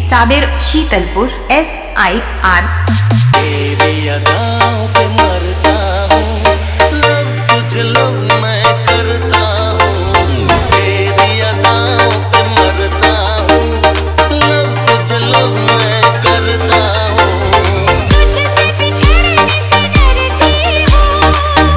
Sabir Sheetalpur SIR। तेरी अदाओं पे मरता हूँ, लव तुझे लव मैं करता हूँ। तेरी अदाओं पे मरता हूँ, लव तुझे लव मैं करता हूँ। तुझसे बिछड़ने से डरती हूँ,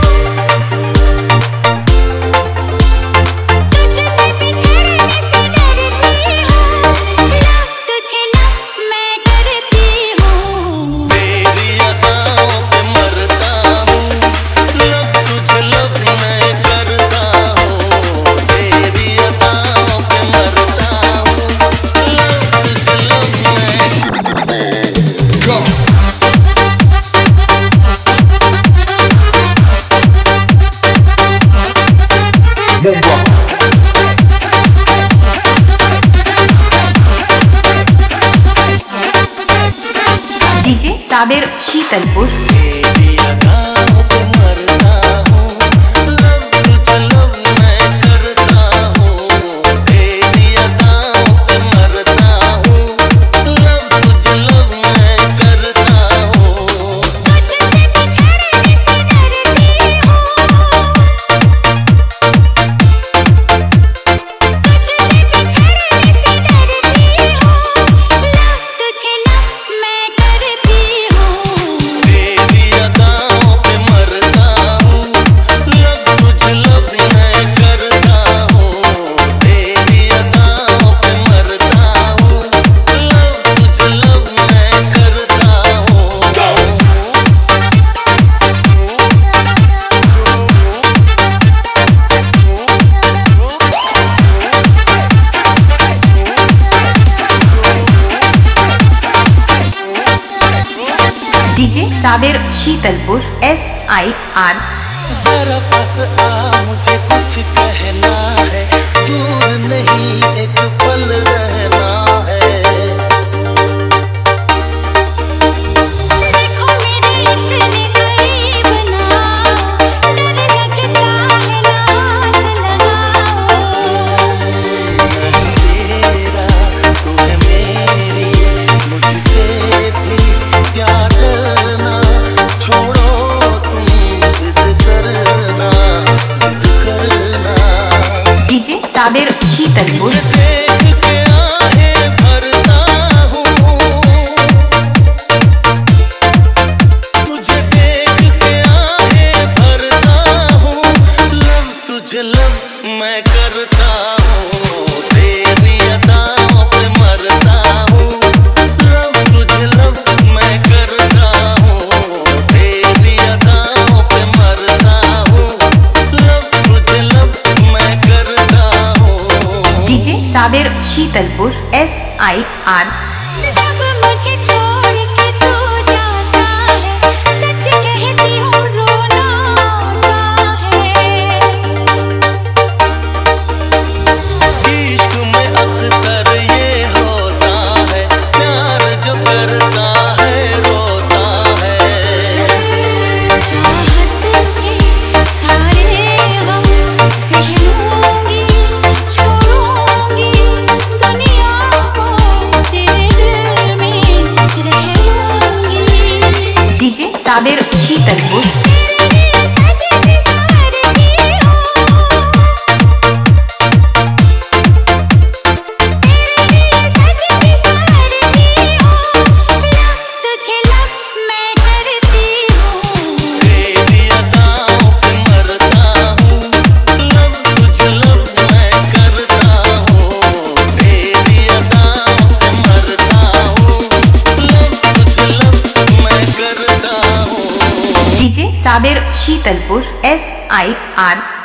तुझसे बिछड़ने से डरती हूँ। लव तुझे लव मैं करती हूँ। तेरी अदाओं पे मरता हूँ, लव तुझे लव मैं करता हूँ। तेरी अदाओं पे मरता हूँ, लव तुझे लव मैं DJ साबिर शीतलपुर। तेरी अदाओं पे मरता हूँ, लव तुझे लव मैं करता हूँ। तेरी अदाओं पे मरता हूँ, लव तुझे लव मैं करता हूँ। तुझसे बिछड़ने से डरती हूँ, तुझसे बिछड़ने से डरती हूँ। लव तुझे लव मैं करती हूँ। तेरी अदाओं पे मरता हूँ, लव तुझे लव मैं करता हूँ। तेरी अदाओं पे मरता हूँ, लव तुझे लव मैं करता हूँ। DJ Sabir Sheetalpur SIR। जरा पास आ, मुझे कुछ कहना है। दूर नहीं एक पल रहना है। देखो मेरे इतने करीब ना, डर लगता है लाज लगाओ। तेरा तू है मेरी, मुझसे भी प्यार करना। छोड़ो तुम जिद करना, जिद करना। DJ साबिर शीतलपुर। देख के आहें भरता हूँ, तुझे देख के आहें भरता हूँ। लव तुझे लव मैं करता हूँ। तेरी अदाओं पे मरता हूँ, लव तुझे लव मैं करता हूँ। तेरी अदाओं पे मरता हूँ, लव तुझे लव मैं करता हूँ। DJ Sabir Sheetalpur SIR। जब मुझे छोड़ के तू जाता है, सच कहती हूँ रोना आता है। इश्क में अक्सर ये होता है, प्यार जो करता है रोता है। चाहत के सारे हम सह लूंगी, छोड़ूंगी दुनिया को, तेरे दिल में रह लूंगी। DJ साबिर शीतलपुर। तेरे सजती संवरती हूँ, तेरे सजती संवरती हूँ। लव तुझे लव मैं करती हूँ। तेरी अदाओं पे मरता हूँ, लव तुझे लव मैं करता हूँ। तेरी अदाओं पे मरता हूँ, लव तुझे लव मैं करता हूँ। DJ Sabir Sheetalpur SIR।